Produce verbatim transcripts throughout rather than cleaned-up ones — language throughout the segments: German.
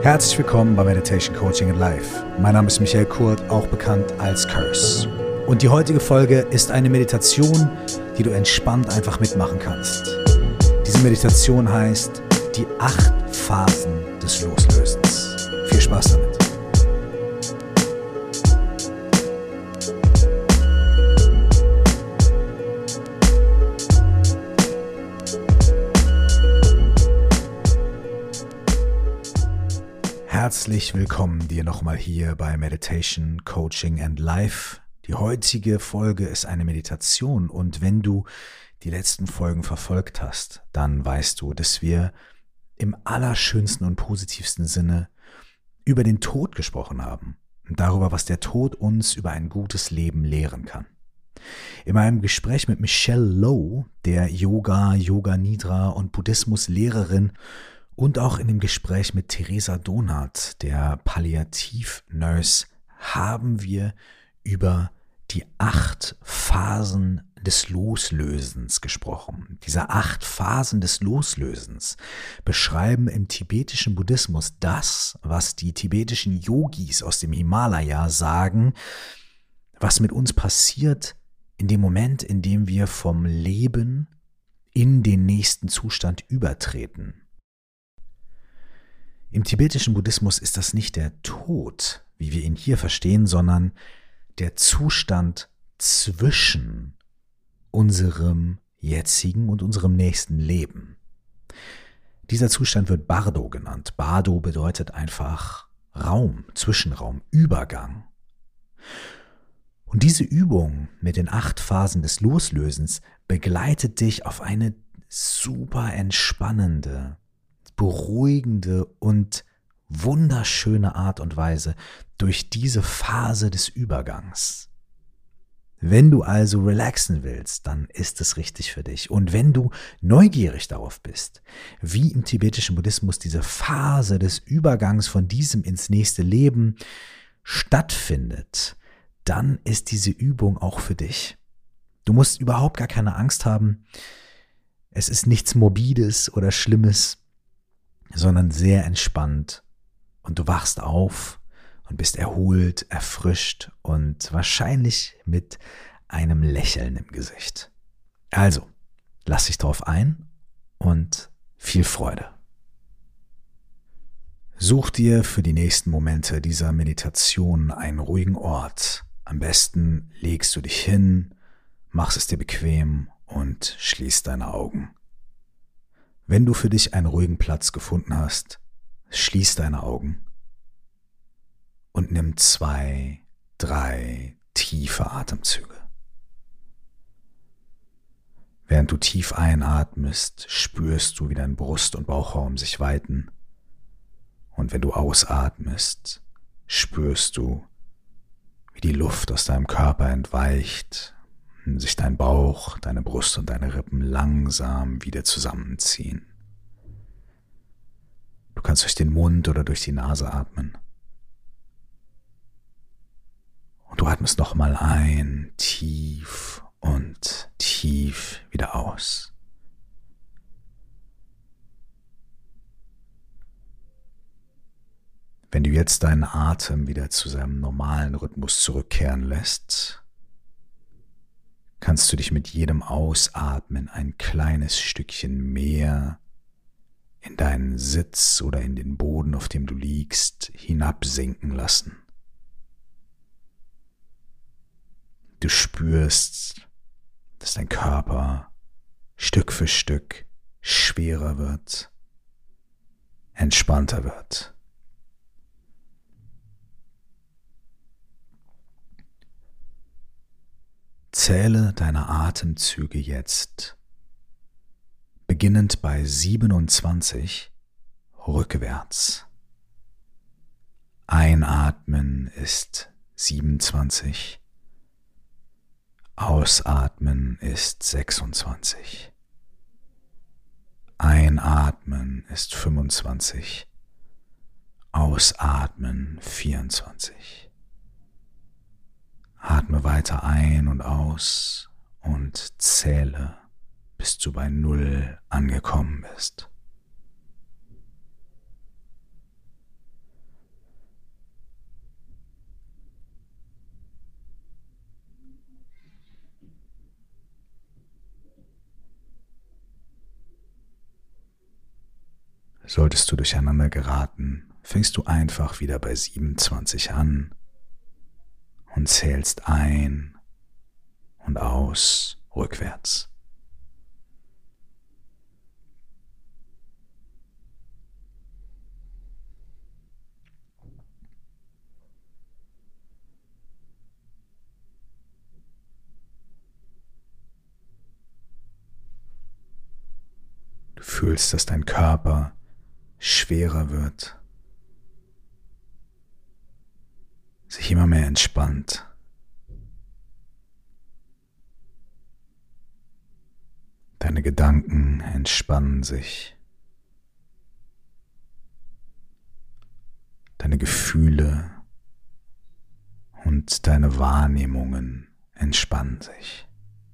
Herzlich willkommen bei Meditation Coaching and Life. Mein Name ist Michael Kurt, auch bekannt als Curse. Und die heutige Folge ist eine Meditation, die du entspannt einfach mitmachen kannst. Diese Meditation heißt die acht Phasen des Loslösens. Viel Spaß damit. Herzlich willkommen dir nochmal hier bei Meditation, Coaching and Life. Die heutige Folge ist eine Meditation und wenn du die letzten Folgen verfolgt hast, dann weißt du, dass wir im allerschönsten und positivsten Sinne über den Tod gesprochen haben und darüber, was der Tod uns über ein gutes Leben lehren kann. In meinem Gespräch mit Michelle Lowe, der Yoga, Yoga Nidra und Buddhismus-Lehrerin, und auch in dem Gespräch mit Theresa Donath, der Palliativ-Nurse, haben wir über die acht Phasen des Loslösens gesprochen. Diese acht Phasen des Loslösens beschreiben im tibetischen Buddhismus das, was die tibetischen Yogis aus dem Himalaya sagen, was mit uns passiert in dem Moment, in dem wir vom Leben in den nächsten Zustand übertreten. Im tibetischen Buddhismus ist das nicht der Tod, wie wir ihn hier verstehen, sondern der Zustand zwischen unserem jetzigen und unserem nächsten Leben. Dieser Zustand wird Bardo genannt. Bardo bedeutet einfach Raum, Zwischenraum, Übergang. Und diese Übung mit den acht Phasen des Loslösens begleitet dich auf eine super entspannende, beruhigende und wunderschöne Art und Weise durch diese Phase des Übergangs. Wenn du also relaxen willst, dann ist es richtig für dich. Und wenn du neugierig darauf bist, wie im tibetischen Buddhismus diese Phase des Übergangs von diesem ins nächste Leben stattfindet, dann ist diese Übung auch für dich. Du musst überhaupt gar keine Angst haben. Es ist nichts Morbides oder Schlimmes, sondern sehr entspannt und du wachst auf und bist erholt, erfrischt und wahrscheinlich mit einem Lächeln im Gesicht. Also, lass dich drauf ein und viel Freude. Such dir für die nächsten Momente dieser Meditation einen ruhigen Ort. Am besten legst du dich hin, machst es dir bequem und schließt deine Augen. Wenn du für dich einen ruhigen Platz gefunden hast, schließ deine Augen und nimm zwei, drei tiefe Atemzüge. Während du tief einatmest, spürst du, wie dein Brust- und Bauchraum sich weiten. Und wenn du ausatmest, spürst du, wie die Luft aus deinem Körper entweicht, sich dein Bauch, deine Brust und deine Rippen langsam wieder zusammenziehen. Du kannst durch den Mund oder durch die Nase atmen. Und du atmest nochmal ein, tief und tief wieder aus. Wenn du jetzt deinen Atem wieder zu seinem normalen Rhythmus zurückkehren lässt, kannst du dich mit jedem Ausatmen ein kleines Stückchen mehr in deinen Sitz oder in den Boden, auf dem du liegst, hinabsinken lassen. Du spürst, dass dein Körper Stück für Stück schwerer wird, entspannter wird. Zähle deine Atemzüge jetzt, beginnend bei siebenundzwanzig, rückwärts. Einatmen ist siebenundzwanzig, Ausatmen ist sechsundzwanzig. Einatmen ist fünfundzwanzig, Ausatmen vierundzwanzig. Atme weiter ein und aus und zähle, bis du bei Null angekommen bist. Solltest du durcheinander geraten, fängst du einfach wieder bei siebenundzwanzig an und zählst ein und aus rückwärts. Du fühlst, dass dein Körper schwerer wird, sich immer mehr entspannt. Deine Gedanken entspannen sich. Deine Gefühle und deine Wahrnehmungen entspannen sich.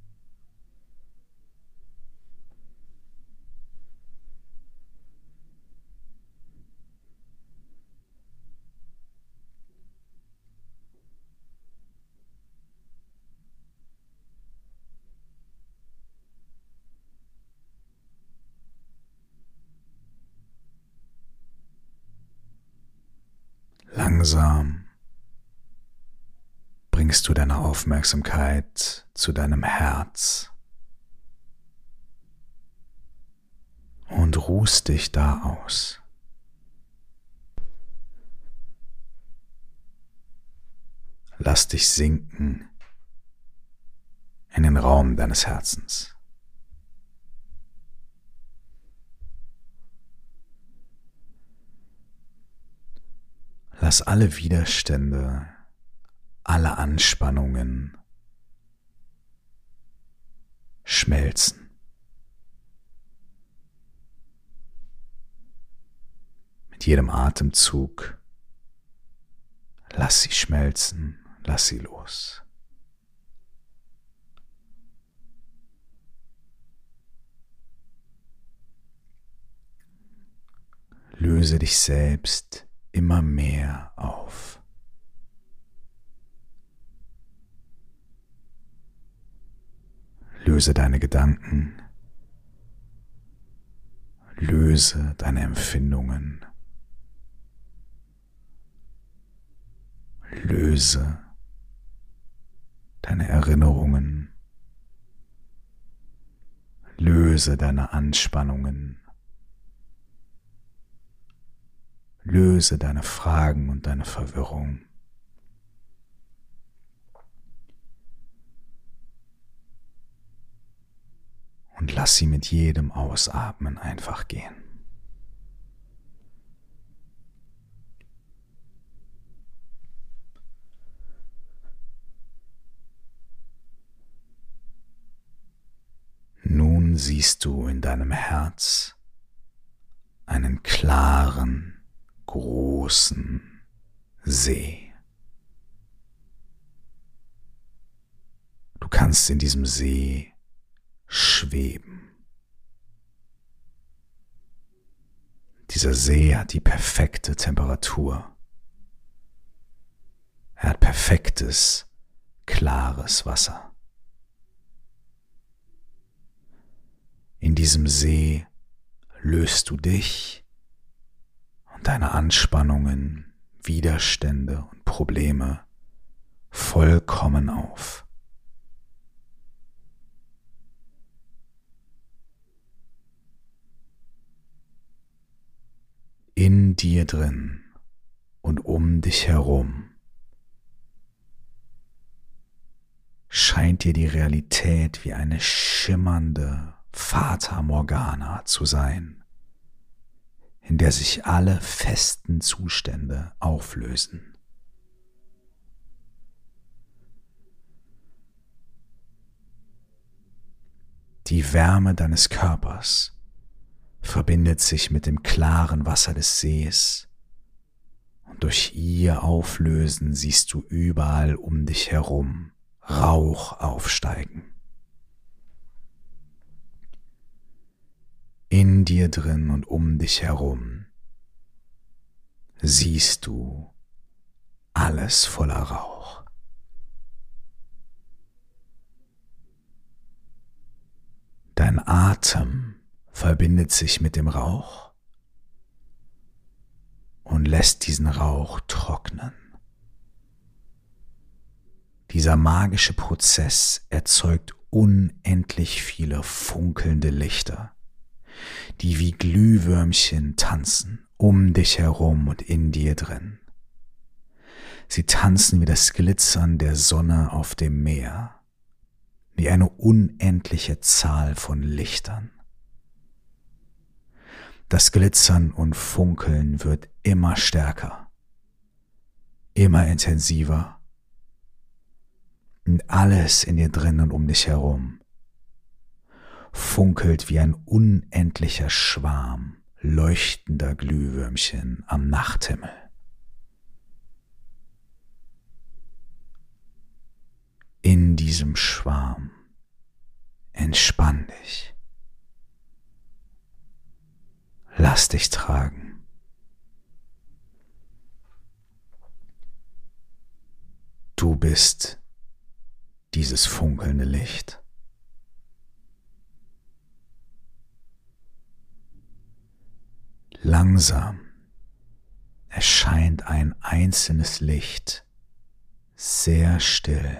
Langsam bringst du deine Aufmerksamkeit zu deinem Herz und ruhst dich da aus. Lass dich sinken in den Raum deines Herzens. Lass alle Widerstände, alle Anspannungen schmelzen. Mit jedem Atemzug lass sie schmelzen, lass sie los. Löse dich selbst immer mehr auf. Löse deine Gedanken, löse deine Empfindungen, löse deine Erinnerungen, löse deine Anspannungen, löse deine Fragen und deine Verwirrung. Und lass sie mit jedem Ausatmen einfach gehen. Nun siehst du in deinem Herz einen klaren, großen See. Du kannst in diesem See schweben. Dieser See hat die perfekte Temperatur. Er hat perfektes, klares Wasser. In diesem See löst du dich und deine Anspannungen, Widerstände und Probleme vollkommen auf. In dir drin und um dich herum scheint dir die Realität wie eine schimmernde Fata Morgana zu sein, in der sich alle festen Zustände auflösen. Die Wärme deines Körpers verbindet sich mit dem klaren Wasser des Sees und durch ihr Auflösen siehst du überall um dich herum Rauch aufsteigen. In dir drin und um dich herum siehst du alles voller Rauch. Dein Atem verbindet sich mit dem Rauch lässt diesen Rauch trocknen. Dieser magische Prozess erzeugt unendlich viele funkelnde Lichter, die wie Glühwürmchen tanzen, um dich herum und in dir drin. Sie tanzen wie das Glitzern der Sonne auf dem Meer, wie eine unendliche Zahl von Lichtern. Das Glitzern und Funkeln wird immer stärker, immer intensiver. Und alles in dir drin und um dich herum funkelt wie ein unendlicher Schwarm leuchtender Glühwürmchen am Nachthimmel. In diesem Schwarm entspann dich. Lass dich tragen. Du bist dieses funkelnde Licht. Langsam erscheint ein einzelnes Licht sehr still,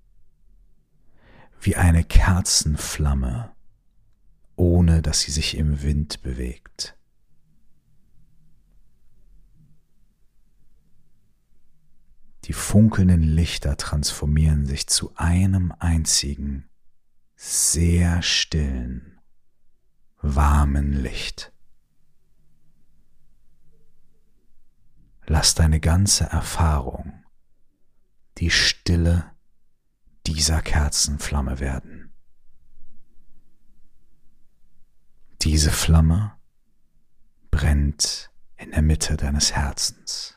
wie eine Kerzenflamme, ohne dass sie sich im Wind bewegt. Die funkelnden Lichter transformieren sich zu einem einzigen, sehr stillen, warmen Licht. Lass deine ganze Erfahrung die Stille dieser Kerzenflamme werden. Diese Flamme brennt in der Mitte deines Herzens.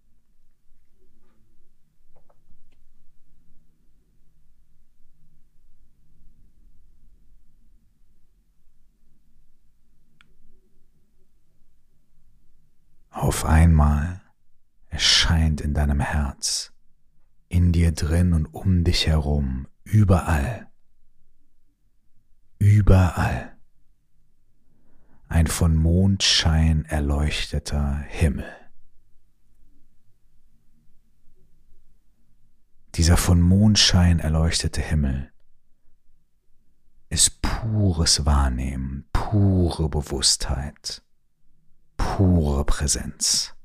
Auf einmal erscheint in deinem Herz, in dir drin und um dich herum, überall, überall ein von Mondschein erleuchteter Himmel. Dieser von Mondschein erleuchtete Himmel ist pures Wahrnehmen, pure Bewusstheit, pure Präsenz.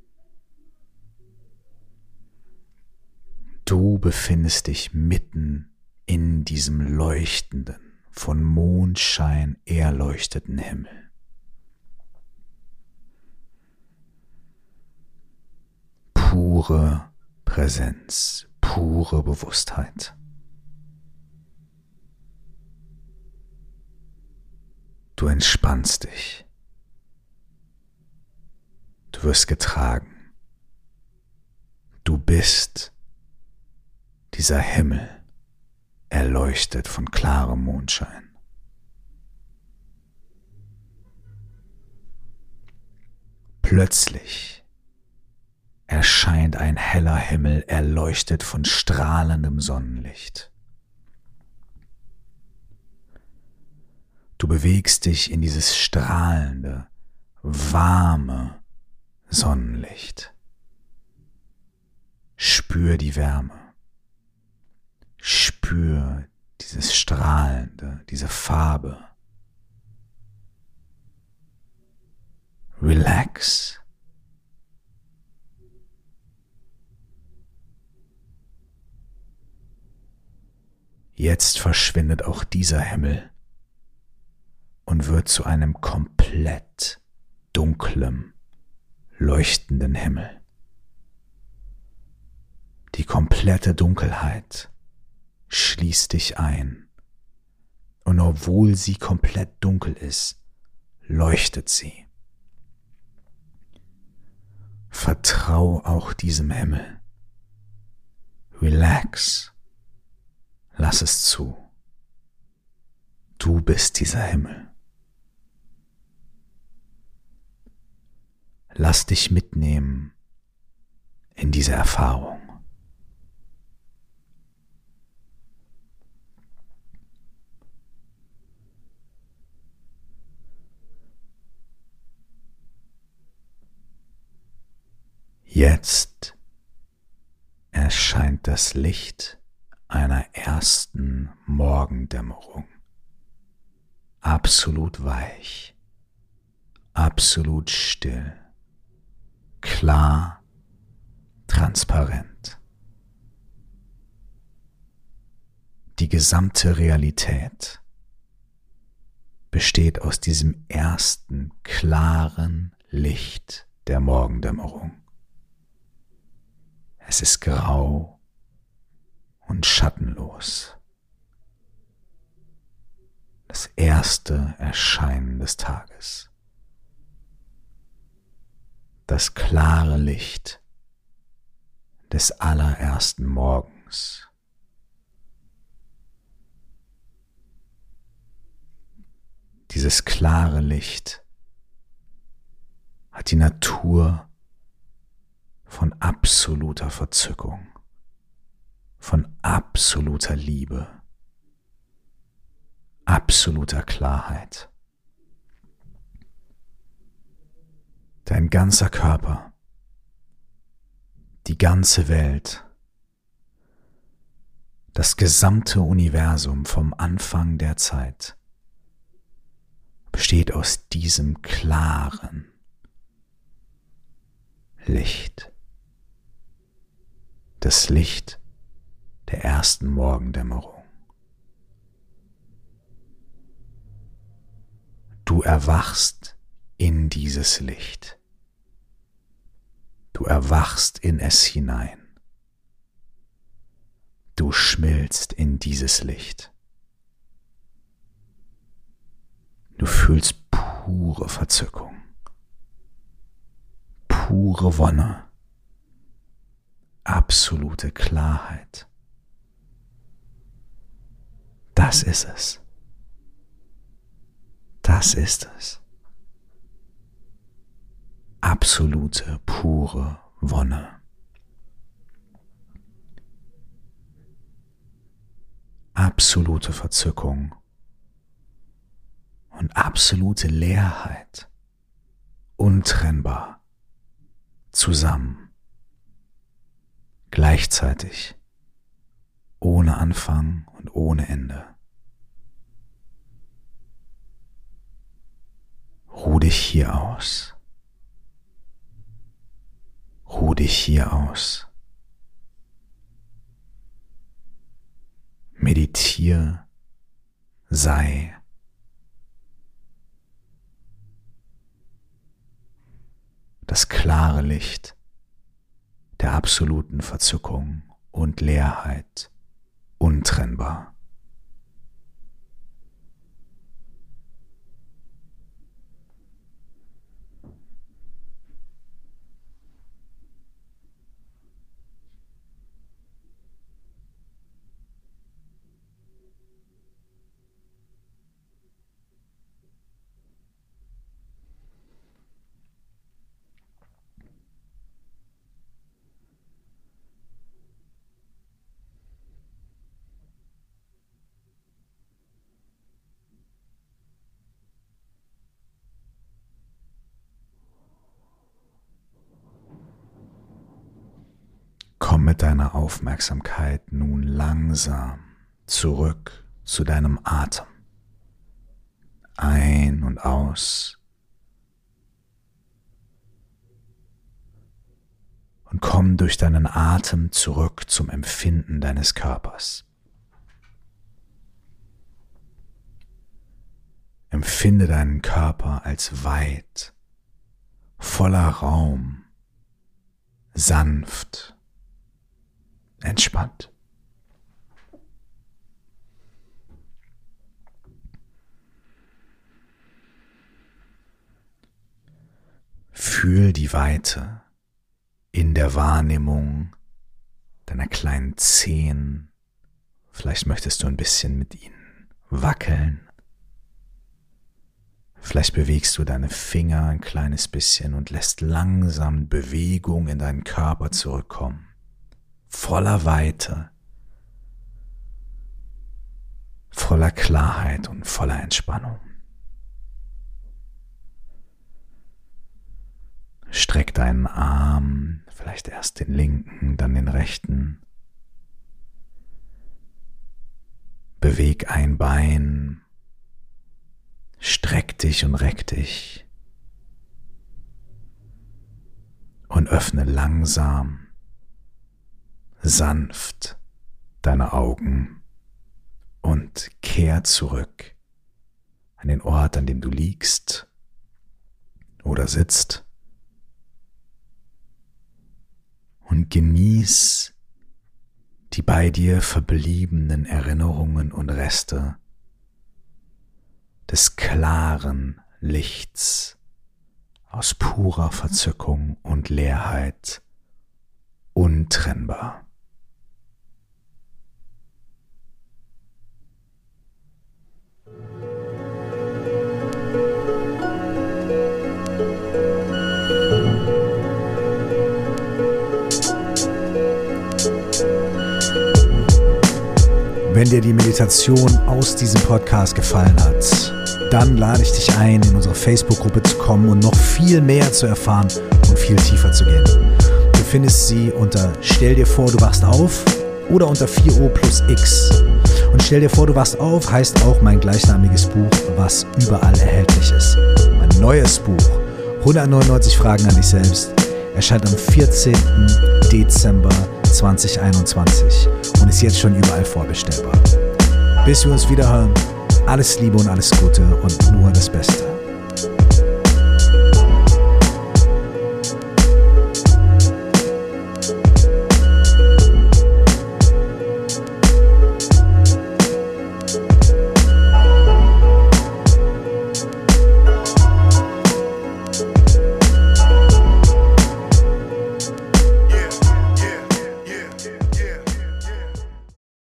Du befindest dich mitten in diesem leuchtenden, von Mondschein erleuchteten Himmel. Pure Präsenz, pure Bewusstheit. Du entspannst dich. Du wirst getragen. Du bist dieser Himmel, erleuchtet von klarem Mondschein. Plötzlich erscheint ein heller Himmel, erleuchtet von strahlendem Sonnenlicht. Du bewegst dich in dieses strahlende, warme Sonnenlicht. Spür die Wärme. Spür dieses Strahlende, diese Farbe. Relax. Jetzt verschwindet auch dieser Himmel und wird zu einem komplett dunklem, leuchtenden Himmel. Die komplette Dunkelheit schließt dich ein, und obwohl sie komplett dunkel ist, leuchtet sie. Vertrau auch diesem Himmel. Relax. Lass es zu. Du bist dieser Himmel. Lass dich mitnehmen in diese Erfahrung. Jetzt erscheint das Licht einer ersten Morgendämmerung. Absolut weich, absolut still, klar, transparent. Die gesamte Realität besteht aus diesem ersten klaren Licht der Morgendämmerung. Es ist grau und schattenlos. Das erste Erscheinen des Tages. Das klare Licht des allerersten Morgens. Dieses klare Licht hat die Natur von absoluter Verzückung, von absoluter Liebe, absoluter Klarheit. Dein ganzer Körper, die ganze Welt, das gesamte Universum vom Anfang der Zeit besteht aus diesem klaren Licht. Das Licht der ersten Morgendämmerung. Du erwachst in dieses Licht. Du erwachst in es hinein. Du schmilzt in dieses Licht. Du fühlst pure Verzückung, pure Wonne, absolute Klarheit. Das ist es. Das ist es. Absolute, pure Wonne. Absolute Verzückung und absolute Leerheit. Untrennbar. Zusammen. Gleichzeitig, ohne Anfang und ohne Ende. Ruh dich hier aus. Ruh dich hier aus. Meditiere, sei. Das klare Licht der absoluten Verzückung und Leerheit, untrennbar. Komm mit deiner Aufmerksamkeit nun langsam zurück zu deinem Atem. Ein und aus. Und komm durch deinen Atem zurück zum Empfinden deines Körpers. Empfinde deinen Körper als weit, voller Raum, sanft, entspannt. Fühl die Weite in der Wahrnehmung deiner kleinen Zehen. Vielleicht möchtest du ein bisschen mit ihnen wackeln. Vielleicht bewegst du deine Finger ein kleines bisschen und lässt langsam Bewegung in deinen Körper zurückkommen. Voller Weite, voller Klarheit und voller Entspannung. Streck deinen Arm, vielleicht erst den linken, dann den rechten. Beweg ein Bein, streck dich und reck dich und öffne langsam, sanft deine Augen und kehr zurück an den Ort, an dem du liegst oder sitzt und genieß die bei dir verbliebenen Erinnerungen und Reste des klaren Lichts aus purer Verzückung und Leerheit, untrennbar. Wenn dir die Meditation aus diesem Podcast gefallen hat, dann lade ich dich ein, in unsere Facebook-Gruppe zu kommen und noch viel mehr zu erfahren und viel tiefer zu gehen. Du findest sie unter Stell dir vor, du wachst auf oder unter vier O plus X. Und Stell dir vor, du wachst auf heißt auch mein gleichnamiges Buch, was überall erhältlich ist. Mein neues Buch, hundertneunundneunzig Fragen an dich selbst, erscheint am vierzehnten Dezember zweitausendeinundzwanzig und ist jetzt schon überall vorbestellbar. Bis wir uns wieder hören, alles Liebe und alles Gute und nur das Beste.